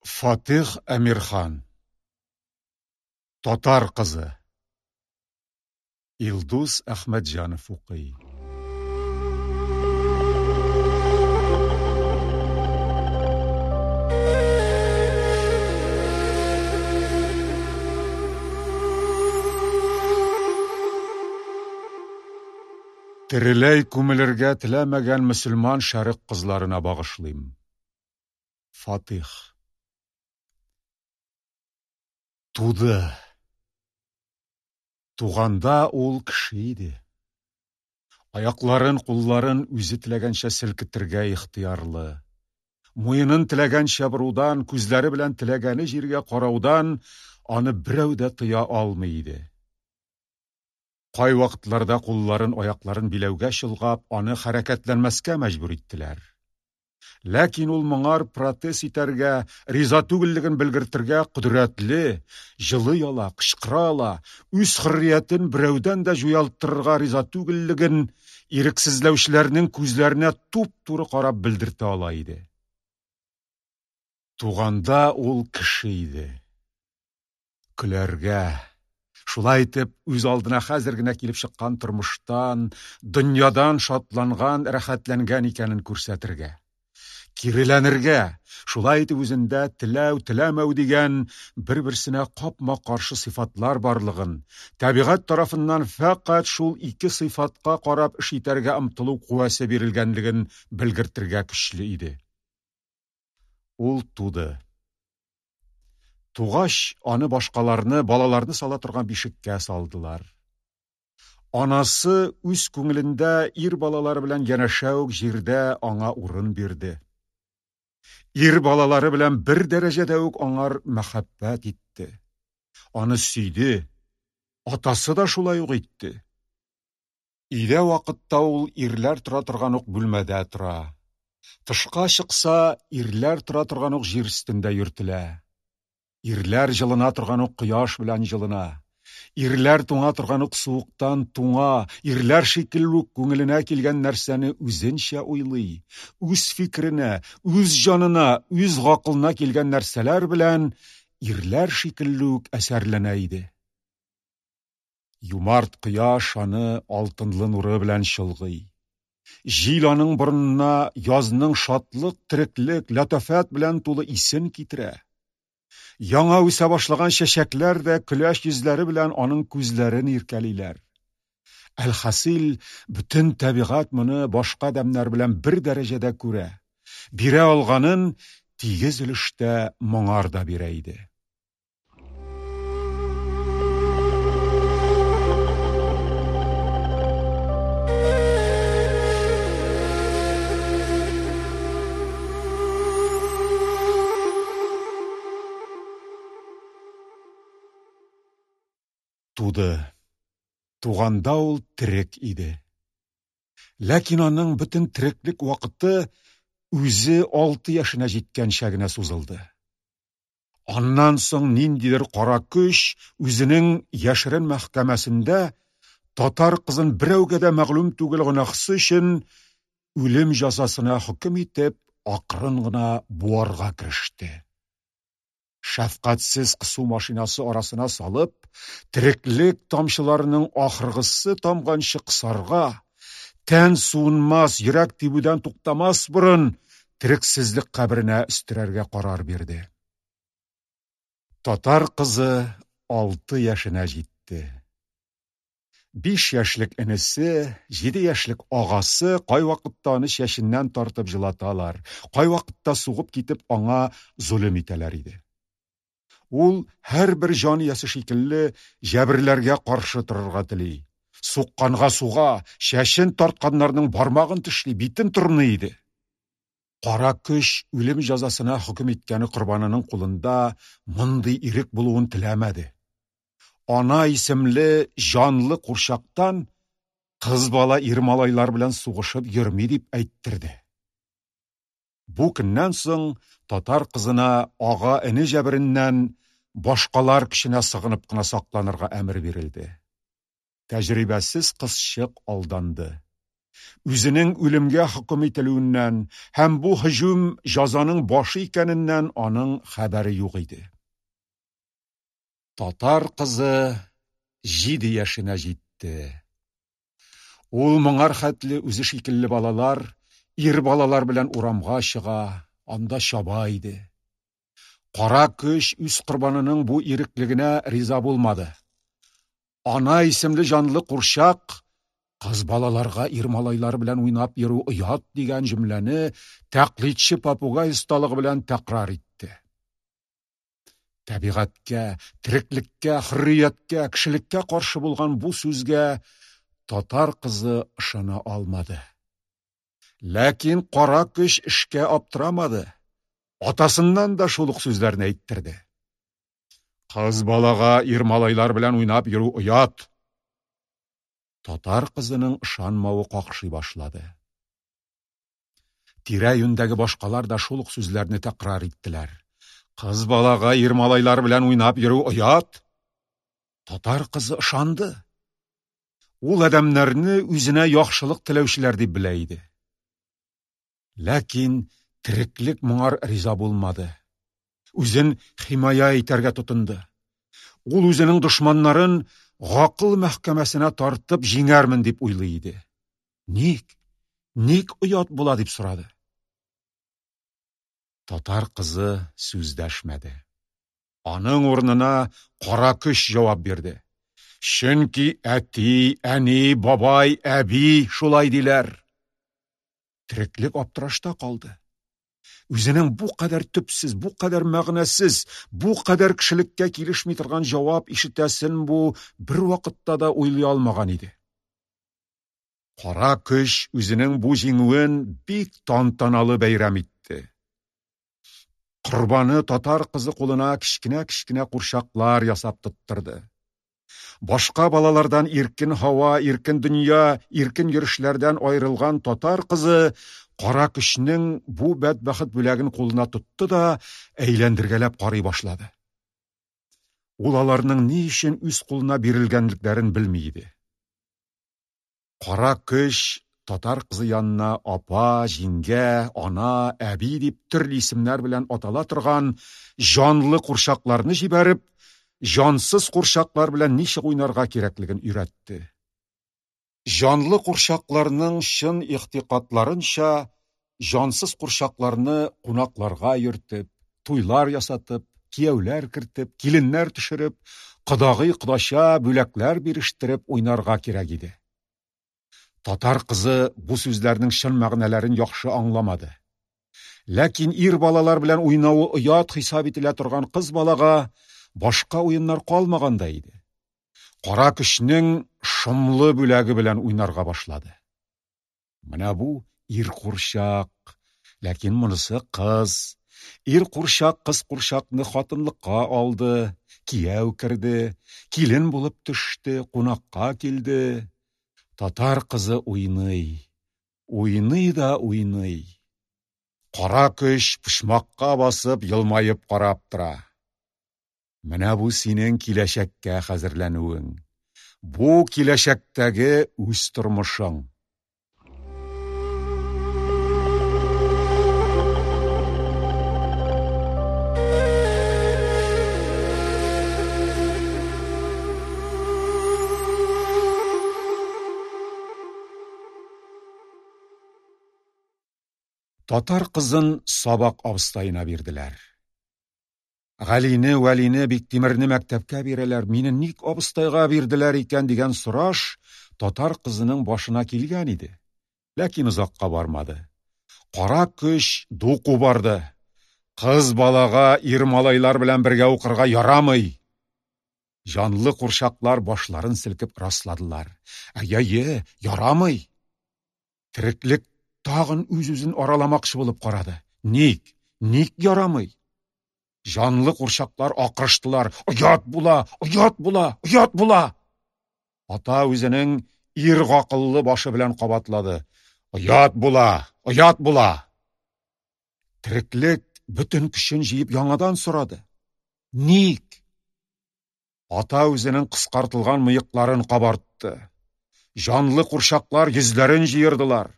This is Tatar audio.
Фатих Әмирхан. Татар кызы. Илдус Әхмәтҗанов укый. Тереләй күмелергә теләмәгән мөселман шәрык кызларына багышлыйм. Фатих. Туды. Туганда ул кеше иде. Аякларын, кулларын үзе теләгәнчә селкетергә ихтыярлы. Муенын теләгәнчә бурудан, күзләре белән теләгәне җиргә караудан аны берәү дә тыя алмый иде. Кай вакытларда кулларын, аякларын биләүгә чолгап, аны хәрәкәтләнмәскә мәҗбүр иттеләр. Ләкин ул моңар протез итәргә, риза түгеллеген белгертергә кудрәтле, җылы яла, кычкыра ала, үз хөрриятен берәүдән дә җуялтырырга риза түгеллеген ирексезләүчеләрнең күзләренә туп-туры карап белдертә ала иде. Туганда ул кеше иде. Көләргә, шулай итеп, үз алдына хәзер генә килеп чыккан тормыштан, дөньядан шатланган, рәхәтләнгән икәнен күрсәтергә. Киреләнергә, шулай итеп үзендә теләү, теләмәү дигән бер-берсенә капма-каршы сыйфатлар барлыгын, табигать тарафыннан фәкать шул ике сыйфатка карап эш итәргә омтылу куәсе бирелгәнлеген белгертергә көчле иде. Ул туды. Тугач, аны башкаларны, балаларны сала торган бишеккә салдылар. Анасы үз күңелендә ир балалары белән янәшә үк җирдә аңа урын бирде. Ир балалары белән бер дәрәҗәдә үк аңар мәхәббәт итте. Аны сөйде. Атасы да шулай ук итте. Өйдә вакытта ул ирләр тора торган ук бүлмәдә тора. Тышка чыкса, ирләр тора торган ук җир өстендә йөртелә. Ирләр җылына торган ук кояш белән җылына. Ирләр туңа торган ук суыктан туңа. Ирләр шикелле үк күңеленә килгән нәрсәне үзенчә уйлый. Үз фикеренә, үз җанына, үз гакылына килгән нәрсәләр белән ирләр шикелле үк әсәрләнә иде. Юмарт кояш аны алтынлы нуры белән чолгый. Җил аның борынына язның шатлык, тереклек, латафат белән тулы исен китерә. Яңа үсә башлаган чәчәкләр дә көләч йөзләре белән аның күзләрен иркәлиләр. Әлхасил, бүтән табигать моны башка адәмнәр белән бер дәрәҗәдә күрә. Бирә алганын тигез өлештә моңар да бирә иде. Туды. Туганда ул терек иде. Ләкин аның бүтән тереклек вакыты үзе 6 яшенә җиткәнчә генә сузылды. Аннан соң ниндидер кара көч үзенең яшерен мәхкәмәсендә татар кызын берәүгә дә мәгълүм түгел гөнаһысы өчен үлем җәзасына хөкем итеп, акрын гына буарга кереште. Шәфкатьсез кысу машинасы арасына салып, тереклек тамчыларының ахыргысы тамганчы кысарга, тән суынмас, йөрәк тибүдән туктамас борын терексезлек каберенә өстерәргә карар бирде. Татар кызы 6 яшенә җитте. 5 яшьлек энесе, 7 яшьлек агасы кай вакытта аны чәченнән тартып җылаталар, кай вакытта сугып китеп аңа zulm итәләр иде. Ул һәрбер җан иясе шикелле җәберләргә каршы торырга тели. Сукканга суга, чәчен тартканнарның бармагын тешли, битен турны иде. Кара көч үлем җәзасына хөкем иткәне корбанының кулында мондый ирек булуын теләмәде. Ана исемле җанлы курчактан кыз бала ир малайлар белән сугышып йөрми дип әйттерде. Бу көннән соң татар кызына ага-эне җәбереннән башкалар көченә сыгынып кына сакланырга әмер бирелде. Тәҗрибәсез кызчык алданды. Үзенең үлемгә хөкем ителүеннән һәм бу һөҗүм җәзаның башы икәненнән аның хәбәре юк иде. Татар кызы 7 яшенә җитте. Ул моңар хәтле үзе шикелле балалар, ир балалар белән урамга чыга, анда чаба иде. Кара көч үз корбанының бу иреклегенә риза булмады. Ана исемле җанлы курчак кыз балаларга ир малайлар белән уйнап йөрү оят дигән җөмләне тәклидче попугай осталыгы белән тәкрар итте. Табигатькә, тереклеккә, хөррияткә, кешелеккә каршы булган бу сүзгә татар кызы ышана алмады. Ләкин кара көч эшкә аптырамады. Атасыннан да шул ук сүзләрне әйттерде. Кыз балага ир малайлар белән уйнап йөрү оят. Татар кызының ышанмавы какшый башлады. Тирә-юньдәге башкалар да шул ук сүзләрне тәкрар иттеләр. Кыз балага ир малайлар белән уйнап йөрү оят. Татар кызы ышанды. Ул адәмнәрне үзенә яхшылык теләүчеләр дип белә иде. Ләкин тереклек моңар риза булмады. Үзен химая итәргә тотынды. Ул үзенең дошманнарын гакыл мәхкәмәсенә тартып җиңәрмен дип уйлый иде. Ник оят була дип сорады. Татар кызы сүз дәшмәде. Аның урынына кара көч җавап бирде. Чөнки әти, әни, бабай, әби шулай диләр. Тереклек аптырашта калды. Үзенең бу кадәр төпсез, бу кадәр мәгънәсез, бу кадәр кешелеккә килешми торган җавап ишетәсен бу бер вакытта да уйлый алмаган иде. Кара көч үзенең бу җиңүен бик тантаналы бәйрәм итте. Корбаны татар кызы кулына кичкенә курчаклар ясап тоттырды. Башка балалардан иркен һава, иркен дөнья, иркен йөрүшләрдән аерылган татар кызы кара көчнең бу бәдбәхет бүләген кулына тотты да әйләндергәләп карый башлады. Ул аларның ни өчен үз кулына бирелгәнлекләрен белми иде. Кара көч татар кызы янына апа, җиңгә, ана, әби дип төрле исемнәр белән атала торган җанлы курчакларны җибәреп, җансыз курчаклар белән ничек уйнарга кирәклеген өйрәтте. Җанлы курчакларның чын ихтикатларынча, җансыз курчакларны кунакларга йөртеп, туйлар ясатып, кияүләр кертеп, киленнәр төшереп, кодагый-кодача бүләкләр бирештереп уйнарга кирәк иде. Татар кызы бу сүзләрнең чын мәгънәләрен яхшы аңламады. Ләкин ир балалар белән уйнавы оят хисап ителә торган кыз балага башка уеннар калмаганда иде. Кара көчнең шомлы бүләге белән уйнарга башлады. Менә бу ир курчак, ләкин монысы кыз. Ир курчак кыз курчакны хатынлыкка алды, кияү керде, килен булып төште, кунакка килде. Татар кызы уйный да уйный. Кара көч пышмакка басып, елмаеп карап тора. Менә бу синең киләчәккә хәзерләнүең. Бу киләчәктәге үз тормышың. Татар кызын сабак абыстайына бирделәр. Галине, Вәлине, Биктимерне мәктәпкә бирәләр. Мине ник абыстайга бирделәр икән дигән сораш татар кызының башына килгән иде. Ләкин озакка бармады. Кара көч дуку барды. Кыз балага ир малайлар белән бергә укырга ярамый. Җанлы курчаклар башларын селкеп расладылар. Әйе, ярамый. Тереклек тагын үз-үзен араламакчы булып карады. Ник ярамый? Җанлы курчаклар акырыштылар. Оят була. Ата үзенең ир гакыллы башы белән кабатлады. Оят була. Тереклек бөтен көчен җыеп яңадан сорады. Ник? Ата үзенең кыскартылган мыекларын кабартты. Жанлы курчаклар йөзләрен җыердылар.